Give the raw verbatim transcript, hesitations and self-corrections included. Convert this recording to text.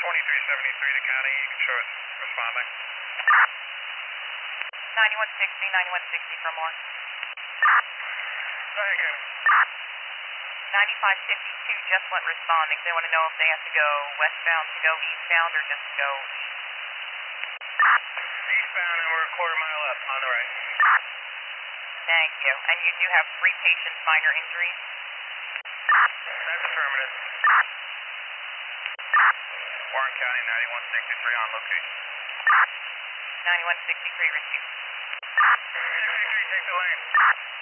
twenty-three seventy-three to county, you can show us responding. ninety-one sixty, ninety-one sixty for more. Go ahead, Ken. ninety-five fifty-two just went responding. They want to know if they have to go westbound to go eastbound or just to go east. Eastbound, and we're a quarter mile up on the right. Thank you. And you do have three patients, minor injuries? That's affirmative. Warren County, ninety-one sixty-three on location. ninety-one sixty-three received. sixty-three, take the lane.